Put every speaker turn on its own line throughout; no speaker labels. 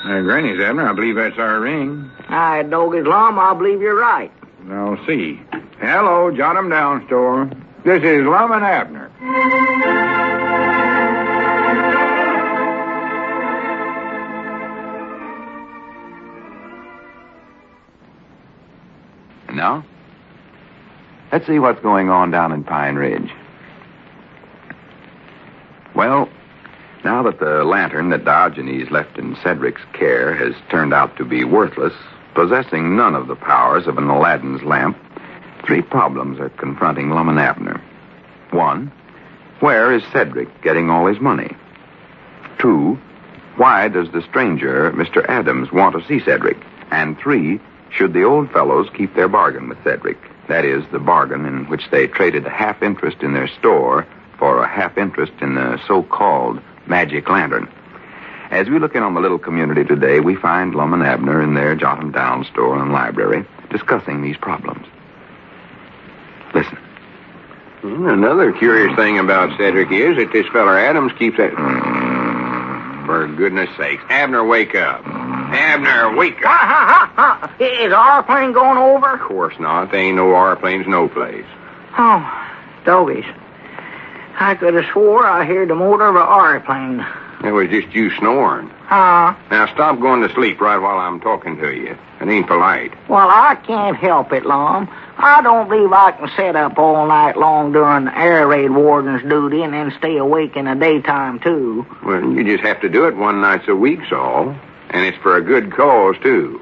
Granny's, Abner. I believe that's our ring.
Hi, Doggy's Lum. I believe you're right.
I'll see. Hello, Jot 'em Down store. This is Lum and Abner.
And now, let's see what's going on down in Pine Ridge. Well, now that the lantern that Diogenes left in Cedric's care has turned out to be worthless, possessing none of the powers of an Aladdin's lamp, 3 problems are confronting Lum and Abner. 1, where is Cedric getting all his money? 2, why does the stranger, Mr. Adams, want to see Cedric? And 3, should the old fellows keep their bargain with Cedric? That is, the bargain in which they traded a half interest in their store for a half interest in the so-called magic lantern. As we look in on the little community today, we find Lum and Abner in their Jot 'em Down store and library discussing these problems. Listen.
Another curious thing about Cedric is that this feller Adams keeps that... For goodness sakes. Abner, wake up. Abner, wake up.
Is our plane going over?
Of course not. There ain't no airplanes no place.
Oh, Doggies. I could have swore I heard the motor of an airplane.
It was just you snoring. Now stop going to sleep right while I'm talking to you. It ain't polite.
Well, I can't help it, Lum. I don't believe I can sit up all night long during the air raid warden's duty and then stay awake in the daytime, too.
Well, you just have to do it one night a week's all. And it's for a good cause, too.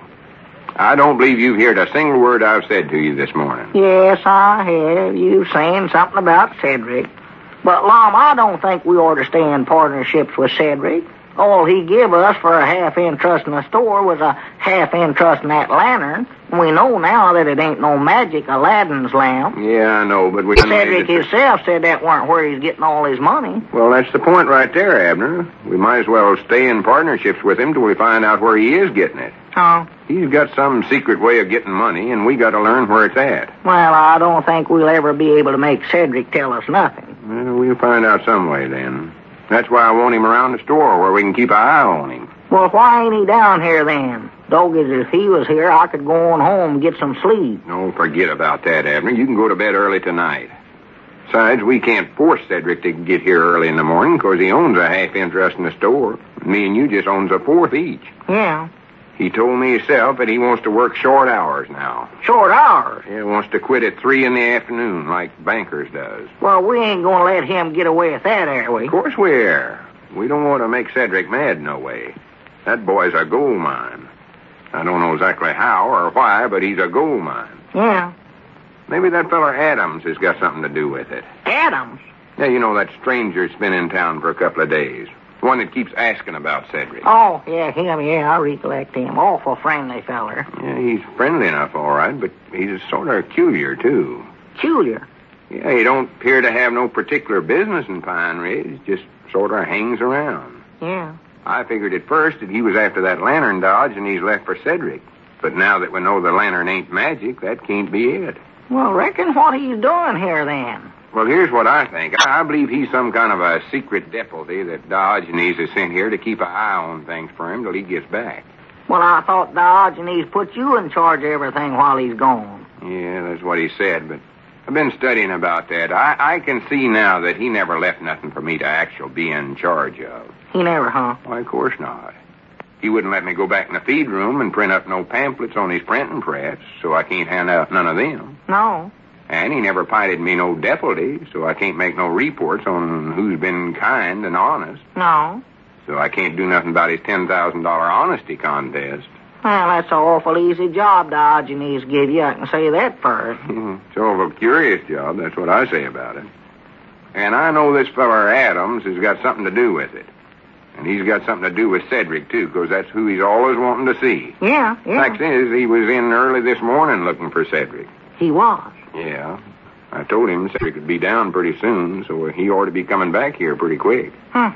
I don't believe you've heard a single word I've said to you this morning.
Yes, I have. You saying something about Cedric. But, Lum, I don't think we ought to stay in partnerships with Cedric. All he give us for a half interest in the store was a half interest in that lantern. We know now that it ain't no magic Aladdin's lamp.
Yeah, I know, but we...
Cedric himself said that weren't where he's getting all his money.
Well, that's the point right there, Abner. We might as well stay in partnerships with him till we find out where he is getting it.
Huh?
He's got some secret way of getting money, and we got to learn where it's at.
Well, I don't think we'll ever be able to make Cedric tell us nothing.
Well, we'll find out some way then. That's why I want him around the store where we can keep an eye on him.
Well, why ain't he down here then? Doggies, if he was here, I could go on home and get some sleep.
No, forget about that, Abner. You can go to bed early tonight. Besides, we can't force Cedric to get here early in the morning because he owns a half interest in the store. Me and you just owns a fourth each.
Yeah.
He told me himself that he wants to work short hours now.
Short hours?
He wants to quit at 3 in the afternoon like Bankers does.
Well, we ain't going to let him get away with that, are we?
Of course we are. We don't want to make Cedric mad no way. That boy's a gold mine. I don't know exactly how or why, but he's a gold mine.
Yeah.
Maybe that feller Adams has got something to do with it.
Adams?
Yeah, you know that stranger that's been in town for a couple of days. The one that keeps asking about Cedric.
Oh, yeah, him, yeah, I recollect him. Awful friendly feller.
Yeah, he's friendly enough, all right, but he's sort of peculiar, too.
Peculiar?
Yeah, he don't appear to have no particular business in Pine Ridge. Just sort of hangs around.
Yeah.
I figured at first that he was after that lantern dodge and he's left for Cedric. But now that we know the lantern ain't magic, that can't be it.
Well, reckon what he's doing here, then?
Well, here's what I think. I believe he's some kind of a secret deputy that Diogenes has sent here to keep an eye on things for him till he gets back.
Well, I thought Diogenes put you in charge of everything while he's gone.
Yeah, that's what he said, but I've been studying about that. I can see now that he never left nothing for me to actually be in charge of.
He never, huh?
Why, of course not. He wouldn't let me go back in the feed room and print up no pamphlets on his printing press, so I can't hand out none of them.
No.
And he never appointed me no deputy, so I can't make no reports on who's been kind and honest.
No.
So I can't do nothing about his $10,000 honesty contest.
Well, that's an awful easy job Diogenes give you. I can say that first.
It's an awful curious job. That's what I say about it. And I know this feller Adams has got something to do with it. And he's got something to do with Cedric, too, because that's who he's always wanting to see.
Yeah.
Fact is, he was in early this morning looking for Cedric.
He was?
Yeah. I told him Cedric would be down pretty soon, so he ought to be coming back here pretty quick.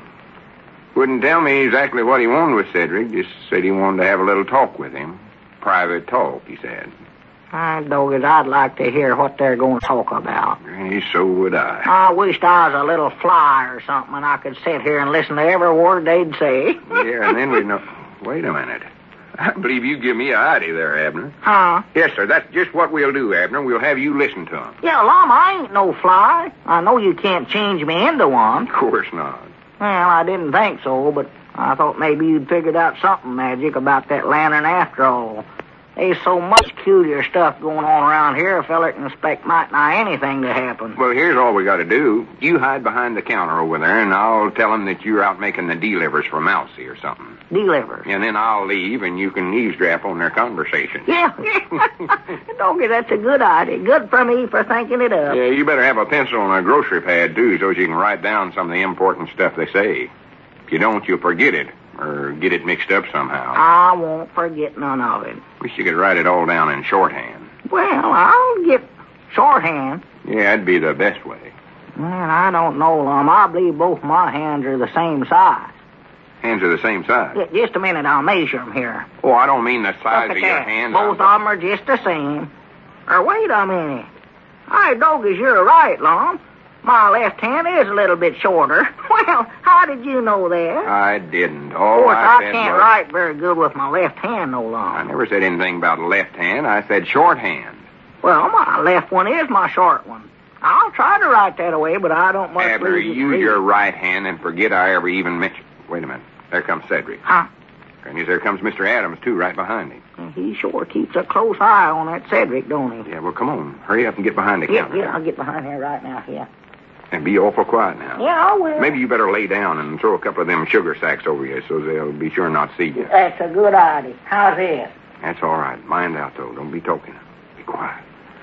Wouldn't tell me exactly what he wanted with Cedric, just said he wanted to have a little talk with him. Private talk, he said.
Doggies, I'd like to hear what they're going to talk about.
So would I.
I wished I was a little fly or something, and I could sit here and listen to every word they'd say.
Yeah, and then we'd know... wait a minute. I believe you give me a idea there, Abner.
Huh?
Yes, sir. That's just what we'll do, Abner. We'll have you listen to him.
Yeah, Lum, I ain't no fly. I know you can't change me into one.
Of course not.
Well, I didn't think so, but I thought maybe you'd figured out something magic about that lantern after all. There's so much peculiar stuff going on around here, a feller can expect might nigh anything to happen.
Well, here's all we got to do. You hide behind the counter over there, and I'll tell him that you're out making the delivers for Mousie or something.
Delivers?
And then I'll leave, and you can eavesdrop on their conversation.
Yeah. Doggy, that's a good idea. Good for me for thinking it up.
Yeah, you better have a pencil and a grocery pad, too, so you can write down some of the important stuff they say. If you don't, you'll forget it, or get it mixed up somehow.
I won't forget none of it.
Wish you could write it all down in shorthand.
Well, I'll get shorthand.
Yeah, that'd be the best way.
Man, I don't know, Lum. I believe both my hands are the same size.
Hands are the same size.
Yeah, just a minute, I'll measure them here.
Oh, I don't mean the size
Look at
of your
that.
hand.
Both of them are just the same. Or wait a minute. Hey, Doggies, you're right, Lum. My left hand is a little bit shorter. Well, how did you know that?
I didn't.
Of
All
course,
I
I
said
can't
was-
write very good with my left hand no
I
longer.
never said anything about left hand. I said shorthand.
Well, my left one is my short one. I'll try to write that away, but I don't much
Abner,
read it.
use your right hand and forget I ever even mentioned... Wait a minute. There comes Cedric.
Huh?
And there comes Mr. Adams, too, right behind him.
He sure keeps a close eye on that Cedric, don't he?
Yeah, well, come on. Hurry up and get behind the counter.
Yeah, I'll get behind here right now, yeah.
And be awful quiet now.
Yeah, I will.
Maybe you better lay down and throw a couple of them sugar sacks over you so they'll be sure not see you.
That's a good idea. How's this?
That's all right. Mind out, though. Don't be talking. Be quiet.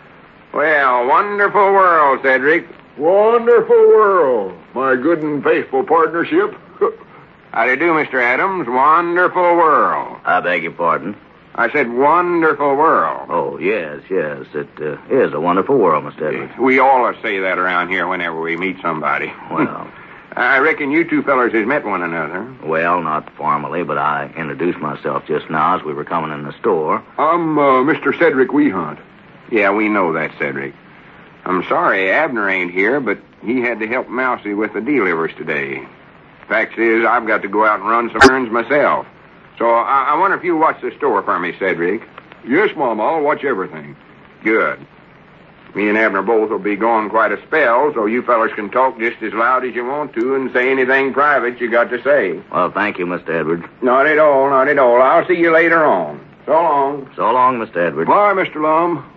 Well, wonderful world, Cedric.
Wonderful world. My good and faithful partnership.
How do you do, Mr. Adams? Wonderful world.
I beg your pardon?
I said wonderful world.
Oh, yes. It is a wonderful world, Mr. Edwards.
We all say that around here whenever we meet somebody.
Well,
I reckon you two fellers has met one another.
well, not formally, but I introduced myself just now as we were coming in the store.
I'm Mr. Cedric Weehunt.
Yeah, we know that, Cedric. I'm sorry Abner ain't here, but he had to help Mousie with the delivers today. Fact is, I've got to go out and run some errands myself. So I wonder if you watch the store for me, Cedric.
Yes, Mom, I'll watch everything.
Good. Me and Abner both will be gone quite a spell, so you fellas can talk just as loud as you want to and say anything private you got to say.
Well, thank you, Mr. Edwards.
Not at all, not at all. I'll see you later on. So long.
So long, Mr. Edwards.
Bye, Mr. Lum.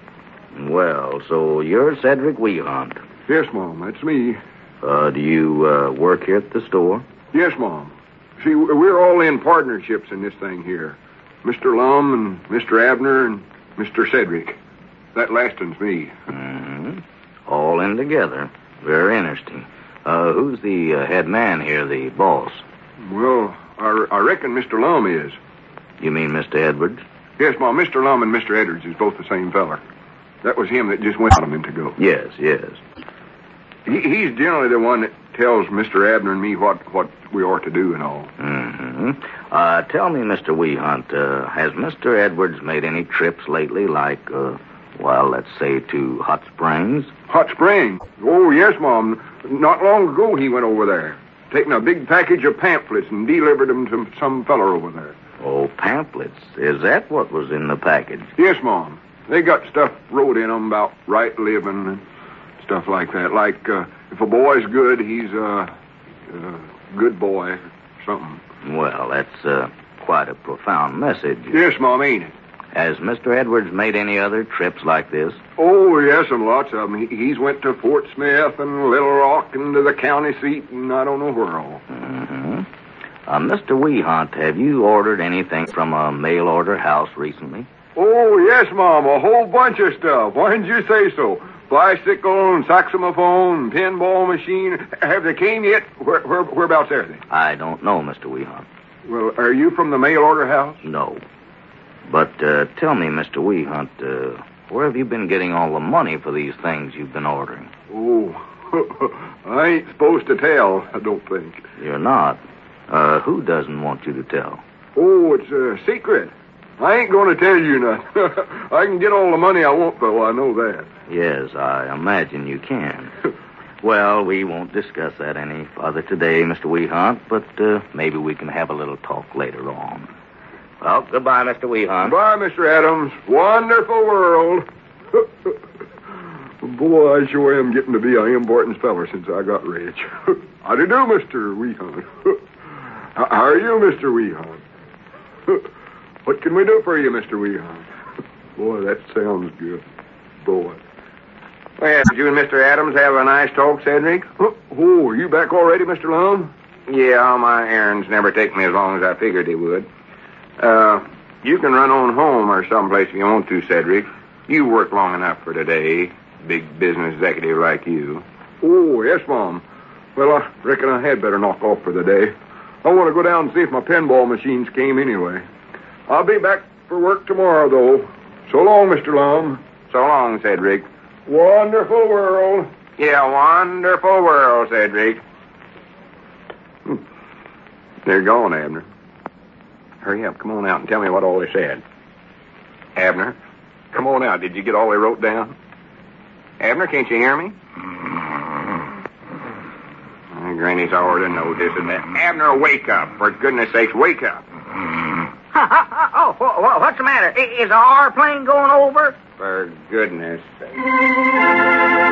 Well, so you're Cedric Weehunt.
Yes, Mom, that's me.
Do you work here at the store?
Yes, Mom. See, we're all in partnerships in this thing here. Mr. Lum and Mr. Abner and Mr. Cedric. That last one's me.
Mm-hmm. All in together. Very interesting. Who's the head man here, the boss?
Well, I reckon Mr. Lum is.
You mean Mr. Edwards?
Yes, Mom, Mr. Lum and Mr. Edwards is both the same feller. That was him that just went out a minute ago.
Yes.
He's generally the one that tells Mr. Abner and me what we ought to do and all.
Mm-hmm. Tell me, Mr. Weehunt, has Mr. Edwards made any trips lately, like, let's say to Hot Springs?
Hot Springs? Oh, yes, Mom. Not long ago he went over there, taking a big package of pamphlets and delivered them to some feller over there.
Oh, pamphlets. Is that what was in the package?
Yes, Mom. They got stuff wrote in them about right living and stuff like that. Like, if a boy's good, he's a good boy or something.
Well, that's quite a profound message.
Yes, Mom, ain't it?
Has Mr. Edwards made any other trips like this?
Oh, yes, and lots of them. He's went to Fort Smith and Little Rock and to the county seat and I don't know where all.
Mm-hmm. Mr. Weehunt, have you ordered anything from a mail-order house recently?
Oh, yes, Mom, a whole bunch of stuff. Why didn't you say so? Bicycle and saxophone and pinball machine. Have they came yet? Whereabouts are they?
I don't know, Mr. Weehunt.
Well, are you from the mail-order house?
No. But tell me, Mr. Weehunt, where have you been getting all the money for these things you've been ordering?
Oh, I ain't supposed to tell, I don't think.
You're not. Who doesn't want you to tell?
Oh, it's a secret. I ain't going to tell you nothing. I can get all the money I want, though, I know that.
Yes, I imagine you can. Well, we won't discuss that any further today, Mr. Weehunt, but maybe we can have a little talk later on. Well, goodbye, Mr. Weehunt.
Goodbye, Mr. Adams. Wonderful world. Boy, I sure am getting to be an important feller since I got rich. How do you do, Mr. Weehunt? How are you, Mr. Weehunt? What can we do for you, Mr. Weehunt? Boy, that sounds good. Boy.
Well, did you and Mr. Adams have a nice talk, Cedric?
Oh, are you back already, Mr. Lum?
Yeah, my errands never take me as long as I figured they would. You can run on home or someplace if you want to, Cedric. You work long enough for today, big business executive like you.
Oh, yes, Mom. Well, I reckon I had better knock off for the day. I want to go down and see if my pinball machines came anyway. I'll be back for work tomorrow, though. So long, Mr. Lum.
So long, Cedric.
Wonderful world.
Yeah, wonderful world, Cedric. They're gone, Abner. Hurry up, come on out and tell me what all they said. Abner, come on out. Did you get all they wrote down? Abner, can't you hear me? Granny's already know this and that. Abner, wake up. For goodness sakes, wake up.
What's the matter? Is our plane going over?
For goodness sake.